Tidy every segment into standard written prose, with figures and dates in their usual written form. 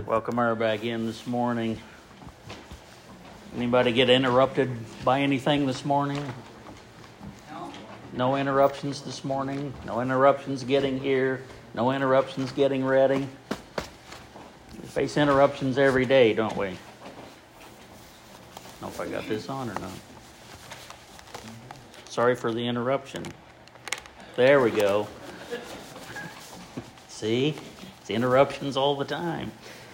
Welcome her back in this morning. Anybody get interrupted by anything this morning? No interruptions this morning. No interruptions getting here. No interruptions getting ready. We face interruptions every day, don't we? I don't know if I got this on or not. Sorry for the interruption. There we go. See? It's interruptions all the time.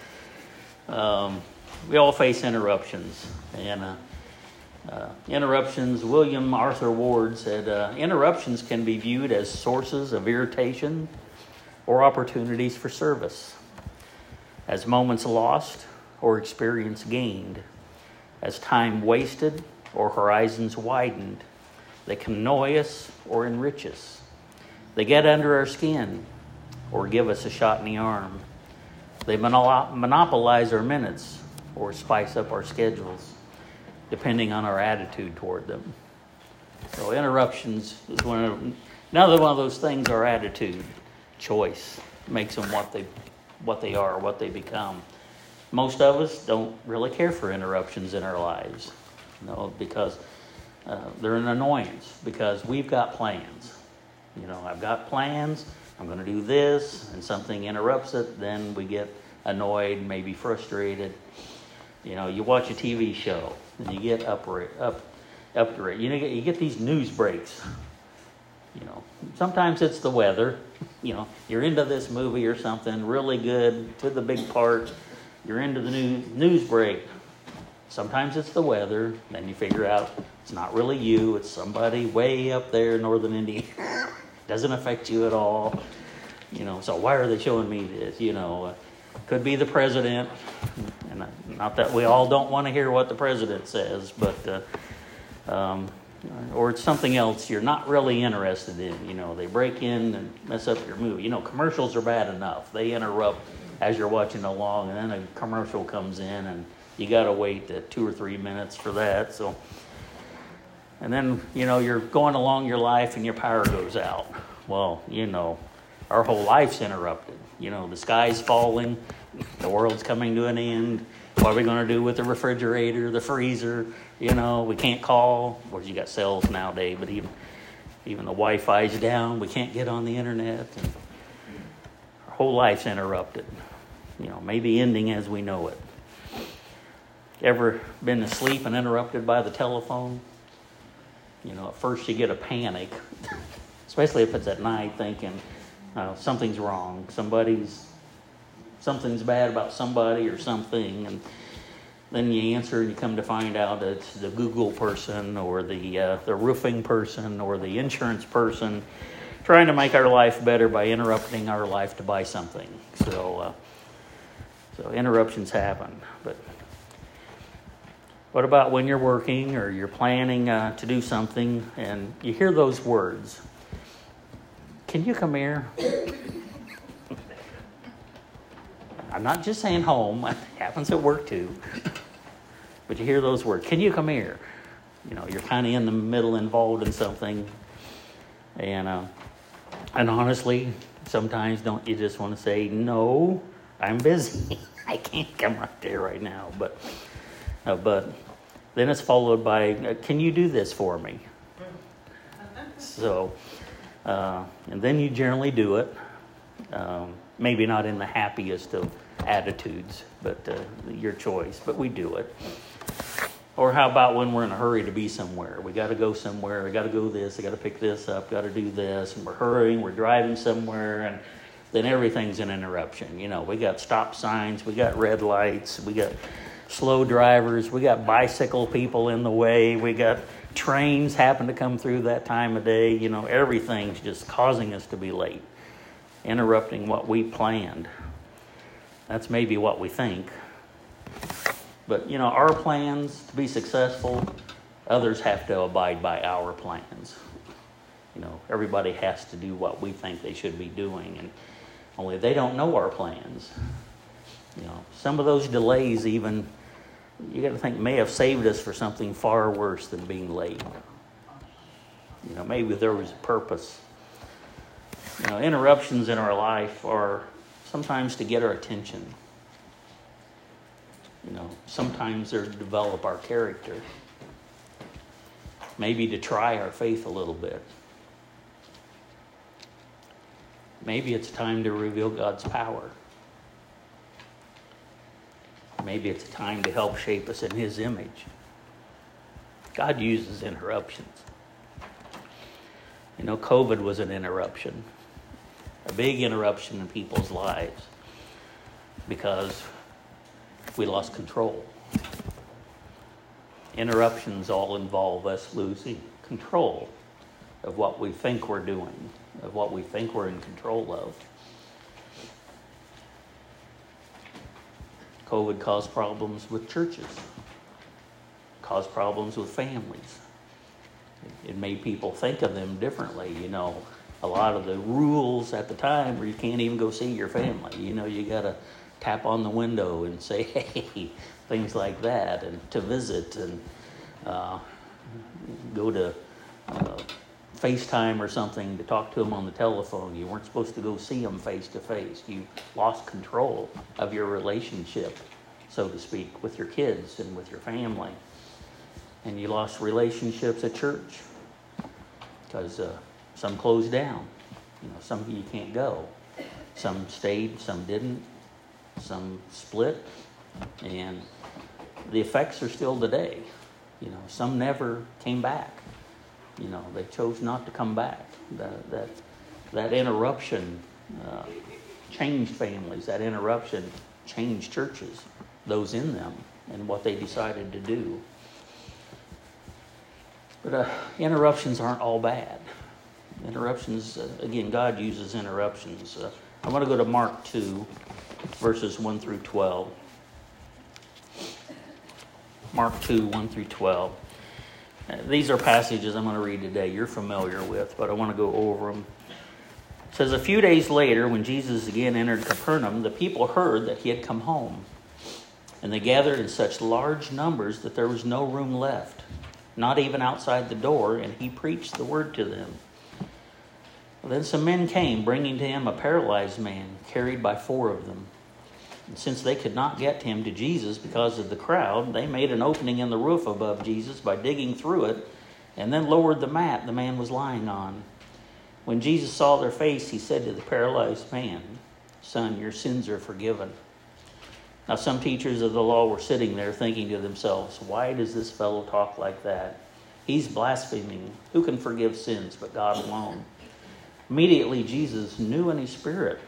We all face interruptions. And interruptions, William Arthur Ward said, interruptions can be viewed as sources of irritation or opportunities for service, as moments lost or experience gained, as time wasted or horizons widened. They can annoy us or enrich us. They get under our skin or give us a shot in the arm. They monopolize our minutes or spice up our schedules, depending on our attitude toward them. So interruptions is another one of those things. Our attitude, choice, makes them what they are, what they become. Most of us don't really care for interruptions in our lives, because they're an annoyance, because we've got plans. I've got plans, I'm going to do this, and something interrupts it, then we get annoyed, maybe frustrated. You watch a TV show, and you get up to it. You get these news breaks. Sometimes it's the weather. You're into this movie or something really good, to the big part. You're into the news break. Sometimes it's the weather. Then you figure out it's not really you. It's somebody way up there in northern Indiana. Doesn't affect you at all. So why are they showing me this? Could be the president. And not that we all don't want to hear what the president says, but or it's something else you're not really interested in. They break in and mess up your movie. Commercials are bad enough. They interrupt as you're watching along, and then a commercial comes in, and you got to wait 2 or 3 minutes for that. So, and then, you're going along your life and your power goes out. Well, our whole life's interrupted. The sky's falling, the world's coming to an end. What are we going to do with the refrigerator, the freezer? We can't call. Well, you got cells nowadays, but even the Wi-Fi's down. We can't get on the internet. And our whole life's interrupted. Maybe ending as we know it. Ever been asleep and interrupted by the telephone? At first you get a panic, especially if it's at night, thinking something's wrong. Something's bad about somebody or something, and then you answer and you come to find out that it's the Google person or the roofing person or the insurance person trying to make our life better by interrupting our life to buy something. So interruptions happen. But what about when you're working or you're planning to do something and you hear those words? Can you come here? I'm not just saying home. It happens at work too. But you hear those words. Can you come here? You're kind of in the middle, involved in something. And honestly, sometimes don't you just want to say, no, I'm busy. I can't come right there right now. But then it's followed by, can you do this for me? So, and then you generally do it. Maybe not in the happiest of attitudes, but your choice. But we do it. Or how about when we're in a hurry to be somewhere? We got to go somewhere. We got to go this. I got to pick this up. Got to do this. And we're hurrying. We're driving somewhere. And then everything's an interruption. We got stop signs. We got red lights. We got slow drivers. We got bicycle people in the way. We got trains happen to come through that time of day. Everything's just causing us to be late, interrupting what we planned. That's maybe what we think. But, our plans to be successful, others have to abide by our plans. Everybody has to do what we think they should be doing, and only they don't know our plans. Some of those delays even, you got to think, may have saved us for something far worse than being late. Maybe there was a purpose. Interruptions in our life are sometimes to get our attention. Sometimes they're to develop our character. Maybe to try our faith a little bit. Maybe it's time to reveal God's power. Maybe it's a time to help shape us in His image. God uses interruptions. COVID was an interruption. A big interruption in people's lives. Because we lost control. Interruptions all involve us losing control of what we think we're doing, of what we think we're in control of. COVID caused problems with churches, caused problems with families. It made people think of them differently. A lot of the rules at the time where you can't even go see your family. You got to tap on the window and say, hey, things like that, and to visit and go to FaceTime or something to talk to them on the telephone. You weren't supposed to go see them face to face. You lost control of your relationship, so to speak, with your kids and with your family. And you lost relationships at church because some closed down. Some you can't go. Some stayed, some didn't. Some split. And the effects are still today. Some never came back. They chose not to come back. That interruption changed families. That interruption changed churches, those in them, and what they decided to do. But interruptions aren't all bad. Interruptions, again, God uses interruptions. I want to go to Mark 2, verses 1 through 12. Mark 2, 1 through 12. These are passages I'm going to read today you're familiar with, but I want to go over them. It says, a few days later, when Jesus again entered Capernaum, the people heard that he had come home. And they gathered in such large numbers that there was no room left, not even outside the door, and he preached the word to them. Then some men came, bringing to him a paralyzed man, carried by 4 of them. And since they could not get him to Jesus because of the crowd, they made an opening in the roof above Jesus by digging through it, and then lowered the mat the man was lying on. When Jesus saw their face, he said to the paralyzed man, "Son, your sins are forgiven." Now some teachers of the law were sitting there thinking to themselves, "Why does this fellow talk like that? He's blaspheming. Who can forgive sins but God alone?" Immediately Jesus knew in his spirit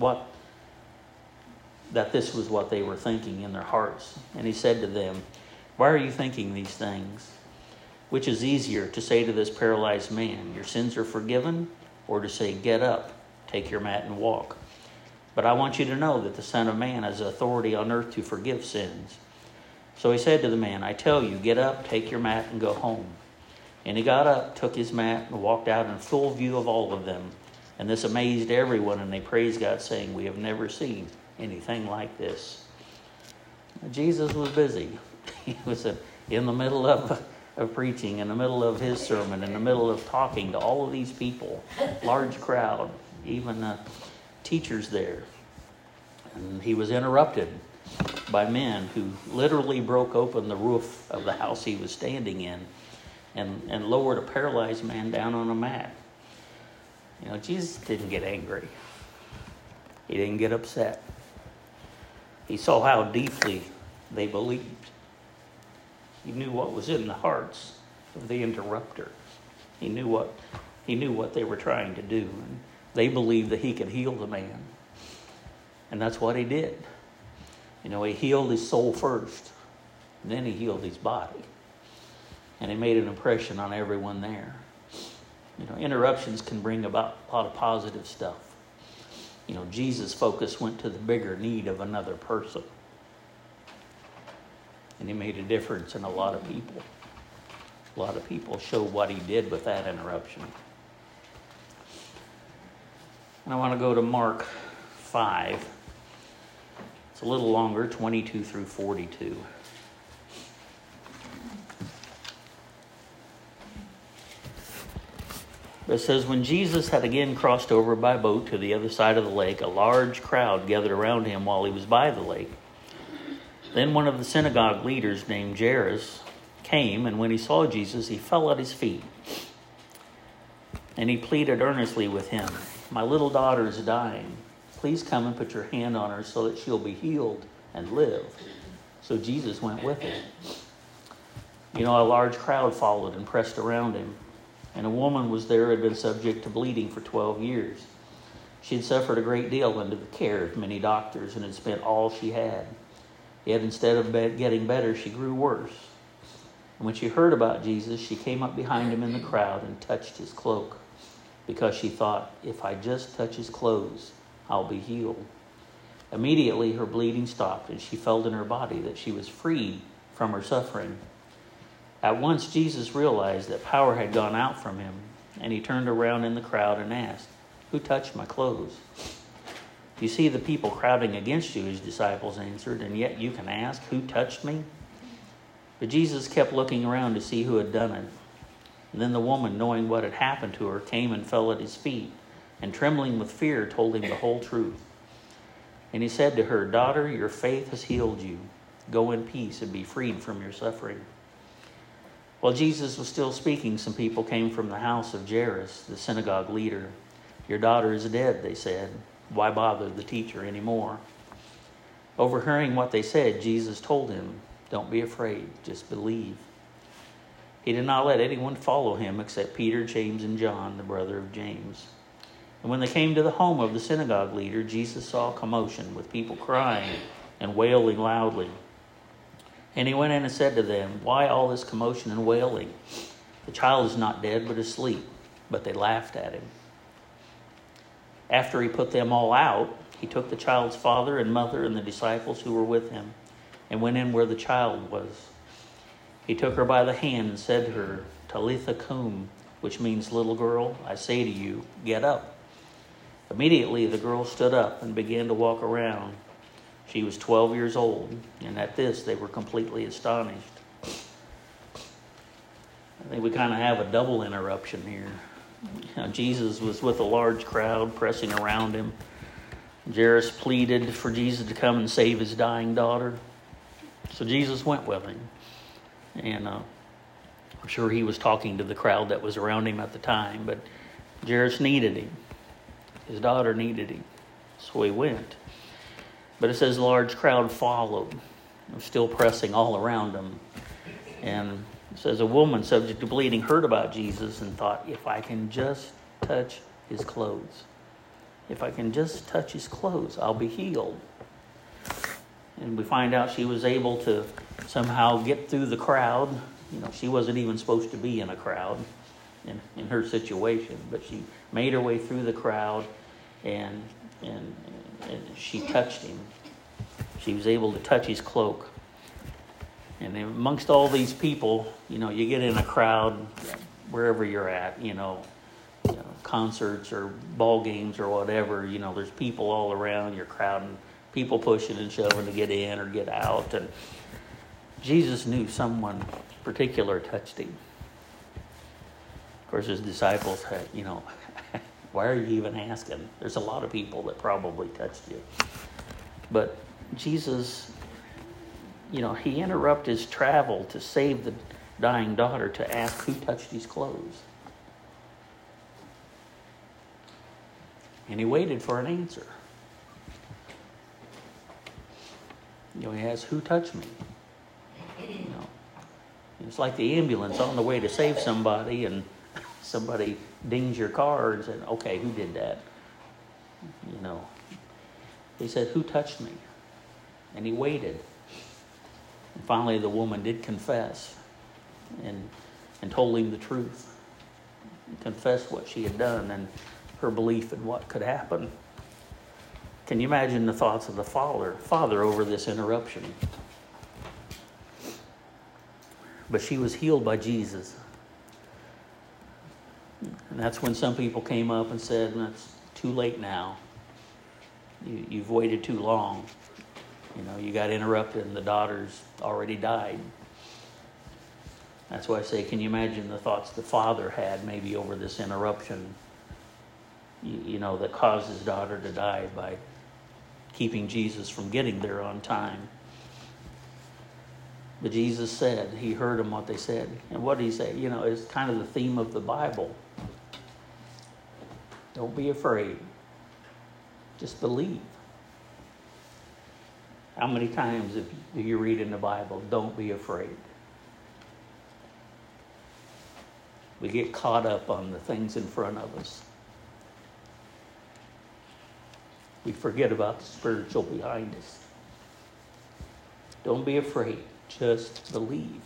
that this was what they were thinking in their hearts. And he said to them, "Why are you thinking these things? Which is easier, to say to this paralyzed man, 'Your sins are forgiven,' or to say, 'Get up, take your mat and walk'? But I want you to know that the Son of Man has authority on earth to forgive sins." So he said to the man, "I tell you, get up, take your mat, and go home." And he got up, took his mat, and walked out in full view of all of them. And this amazed everyone, and they praised God, saying, "We have never seen anything like this." Jesus was busy. He was in the middle of preaching, in the middle of his sermon, in the middle of talking to all of these people, large crowd, even teachers there. And he was interrupted by men who literally broke open the roof of the house he was standing in and lowered a paralyzed man down on a mat. Jesus didn't get angry. He didn't get upset. He saw how deeply they believed. He knew what was in the hearts of the interrupter. He knew what they were trying to do. And they believed that he could heal the man. And that's what he did. He healed his soul first. And then he healed his body. And he made an impression on everyone there. Interruptions can bring about a lot of positive stuff. Jesus' focus went to the bigger need of another person. And he made a difference in a lot of people. A lot of people showed what he did with that interruption. And I want to go to Mark 5. It's a little longer, 22 through 42. It says, when Jesus had again crossed over by boat to the other side of the lake, a large crowd gathered around him while he was by the lake. Then one of the synagogue leaders named Jairus came, and when he saw Jesus, he fell at his feet. And he pleaded earnestly with him, "My little daughter is dying. Please come and put your hand on her so that she'll be healed and live." So Jesus went with him. A large crowd followed and pressed around him. And a woman was there who had been subject to bleeding for 12 years. She had suffered a great deal under the care of many doctors and had spent all she had. Yet instead of getting better, she grew worse. And when she heard about Jesus, she came up behind him in the crowd and touched his cloak, because she thought, "If I just touch his clothes, I'll be healed." Immediately her bleeding stopped, and she felt in her body that she was freed from her suffering. At once Jesus realized that power had gone out from him, and he turned around in the crowd and asked, "Who touched my clothes?" "You see the people crowding against you," his disciples answered, "and yet you can ask, 'Who touched me?'" But Jesus kept looking around to see who had done it. And then the woman, knowing what had happened to her, came and fell at his feet, and trembling with fear, told him the whole truth. And he said to her, "Daughter, your faith has healed you. Go in peace and be freed from your suffering." While Jesus was still speaking, some people came from the house of Jairus, the synagogue leader. "Your daughter is dead," they said. "Why bother the teacher anymore?" Overhearing what they said, Jesus told him, "Don't be afraid, just believe." He did not let anyone follow him except Peter, James, and John, the brother of James. And when they came to the home of the synagogue leader, Jesus saw a commotion with people crying and wailing loudly. And he went in and said to them, "Why all this commotion and wailing? The child is not dead, but asleep." But they laughed at him. After he put them all out, he took the child's father and mother and the disciples who were with him and went in where the child was. He took her by the hand and said to her, "Talitha cum," which means, "Little girl, I say to you, get up." Immediately the girl stood up and began to walk around. She was 12 years old, and at this they were completely astonished. I think we kind of have a double interruption here. Jesus was with a large crowd pressing around him. Jairus pleaded for Jesus to come and save his dying daughter. So Jesus went with him. And I'm sure he was talking to the crowd that was around him at the time, but Jairus needed him. His daughter needed him. So he went. But it says a large crowd followed, still pressing all around him. And it says a woman subject to bleeding heard about Jesus and thought, "If I can just touch his clothes, if I can just touch his clothes, I'll be healed." And we find out she was able to somehow get through the crowd. She wasn't even supposed to be in a crowd in her situation, but she made her way through the crowd and she touched him. She was able to touch his cloak. And amongst all these people, you get in a crowd wherever you're at, concerts or ball games or whatever, there's people all around, you're crowding, people pushing and shoving to get in or get out. And Jesus knew someone particular touched him. Of course, his disciples had, why are you even asking? There's a lot of people that probably touched you. But Jesus, he interrupted his travel to save the dying daughter to ask who touched his clothes. And he waited for an answer. He asked, "Who touched me?" It's like the ambulance on the way to save somebody, and somebody dings your car and said, "Okay, who did that?" He said, "Who touched me?" And he waited. And finally the woman did confess and told him the truth. Confessed what she had done and her belief in what could happen. Can you imagine the thoughts of the father over this interruption? But she was healed by Jesus. And that's when some people came up and said, "It's too late now. You've waited too long. You got interrupted and the daughter's already died." That's why I say, can you imagine the thoughts the father had maybe over this interruption, that caused his daughter to die by keeping Jesus from getting there on time. But Jesus said, he heard them what they said. And what did he say? You know, it's kind of the theme of the Bible. Don't be afraid. Just believe. How many times do you read in the Bible, don't be afraid? We get caught up on the things in front of us. We forget about the spiritual behind us. Don't be afraid. Just believe.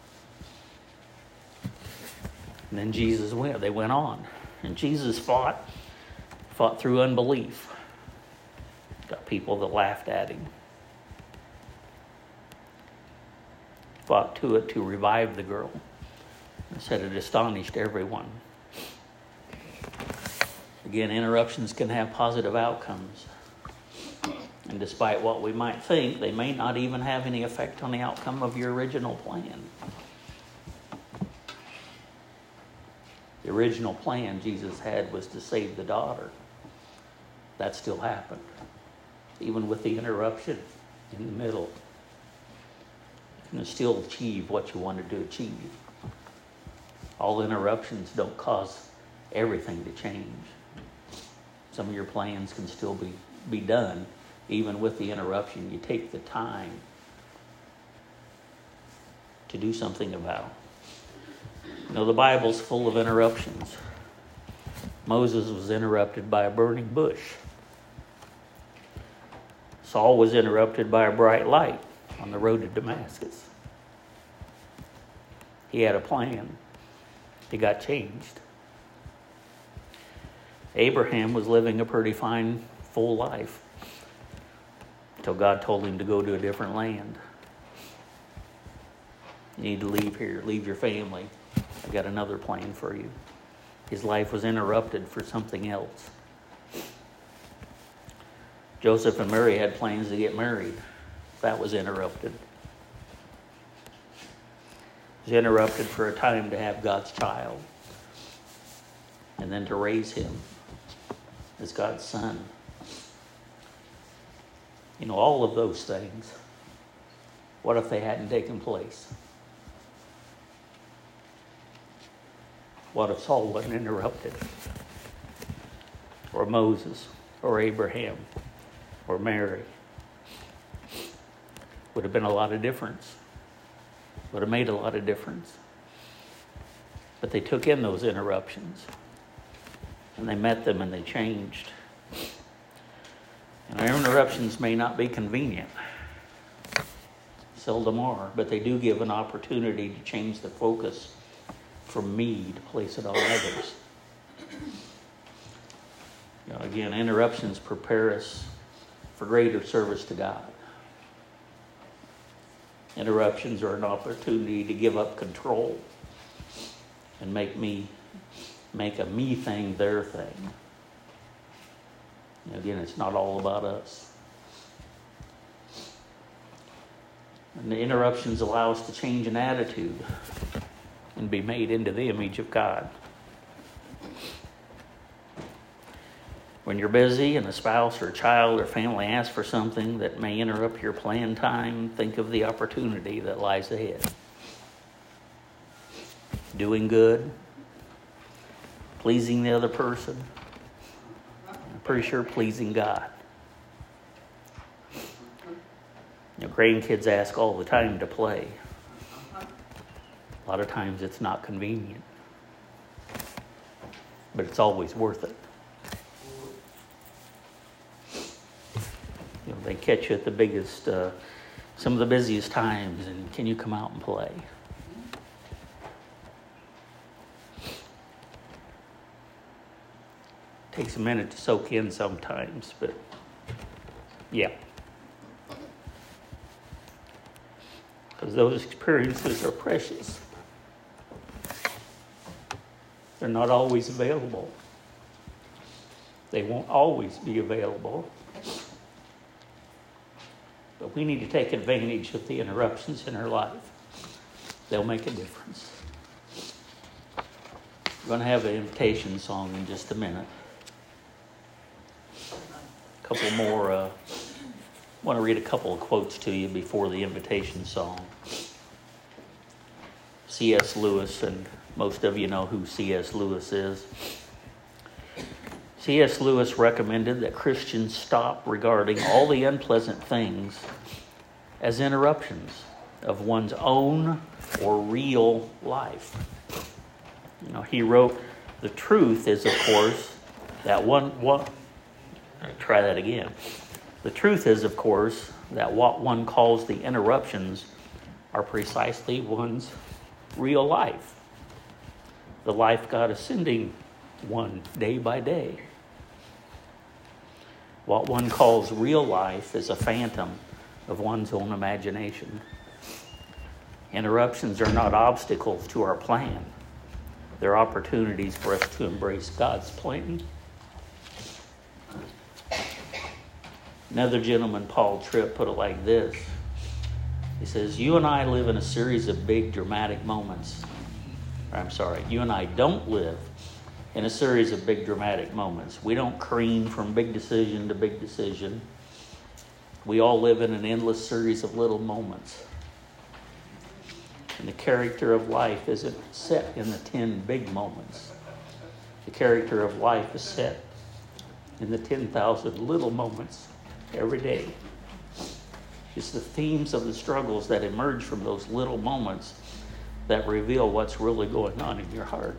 And then Jesus went. They went on. And Jesus fought through unbelief. Got people that laughed at him. Fought to it to revive the girl. And said it astonished everyone. Again, interruptions can have positive outcomes. And despite what we might think, they may not even have any effect on the outcome of your original plan. The original plan Jesus had was to save the daughter. That still happened. Even with the interruption in the middle. You can still achieve what you wanted to achieve. All interruptions don't cause everything to change. Some of your plans can still be done. Even with the interruption, you take the time to do something about. You know, the Bible's full of interruptions. Moses was interrupted by a burning bush. Saul was interrupted by a bright light on the road to Damascus. He had a plan. It got changed. Abraham was living a pretty fine, full life until God told him to go to a different land. You need to leave here, leave your family. I got another plan for you. His life was interrupted for something else. Joseph and Mary had plans to get married. That was interrupted. It was interrupted for a time to have God's child and then to raise him as God's son. You know, all of those things, what if they hadn't taken place? What if Saul wasn't interrupted? Or Moses, or Abraham, or Mary? Would have been a lot of difference. Would have made a lot of difference. But they took in those interruptions. And they met them and they changed. And our interruptions may not be convenient. Seldom are. But they do give an opportunity to change the focus from me to place it on others. You know, again, interruptions prepare us for greater service to God. Interruptions are an opportunity to give up control and make a me thing their thing. Again, it's not all about us. And the interruptions allow us to change an attitude and be made into the image of God. When you're busy and a spouse or a child or family asks for something that may interrupt your planned time, think of the opportunity that lies ahead. Doing good, pleasing the other person, I'm pretty sure pleasing God. You know, grandkids ask all the time to play. A lot of times it's not convenient, but it's always worth it. You know, they catch you at the biggest, some of the busiest times, and can you come out and play? Takes a minute to soak in sometimes, but yeah. Because those experiences are precious. They're not always available. They won't always be available. But we need to take advantage of the interruptions in our life. They'll make a difference. We're going to have an invitation song in just a minute. A couple more. I want to read a couple of quotes to you before the invitation song. C.S. Lewis, and most of you know who C.S. Lewis is. C.S. Lewis recommended that Christians stop regarding all the unpleasant things as interruptions of one's own or real life. He wrote, the truth is, of course, that The truth is, of course, that what one calls the interruptions are precisely one's real life. The life God is sending one day by day. What one calls real life is a phantom of one's own imagination. Interruptions are not obstacles to our plan. They're opportunities for us to embrace God's plan. Another gentleman, Paul Tripp, put it like this. He says, you and I live in a series of big dramatic moments. You and I don't live in a series of big dramatic moments. We don't careen from big decision to big decision. We all live in an endless series of little moments. And the character of life isn't set in the 10 big moments. The character of life is set in the 10,000 little moments every day. It's the themes of the struggles that emerge from those little moments that reveal what's really going on in your heart.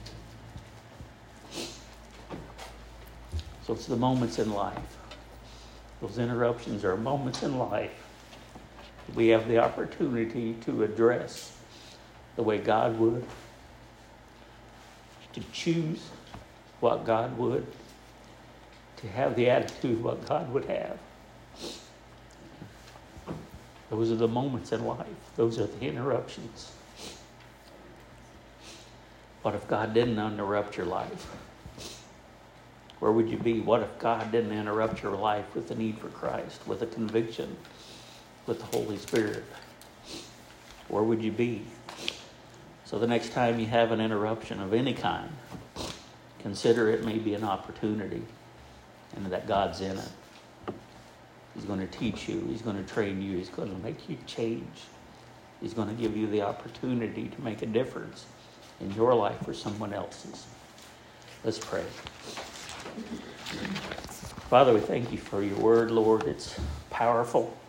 So it's the moments in life. Those interruptions are moments in life. We have the opportunity to address the way God would, to choose what God would, to have the attitude what God would have. Those are the moments in life. Those are the interruptions. What if God didn't interrupt your life? Where would you be? What if God didn't interrupt your life with the need for Christ, with a conviction, with the Holy Spirit? Where would you be? So the next time you have an interruption of any kind, consider it may be an opportunity and that God's in it. He's going to teach you. He's going to train you. He's going to make you change. He's going to give you the opportunity to make a difference in your life or someone else's. Let's pray. Father, we thank you for your word, Lord. It's powerful.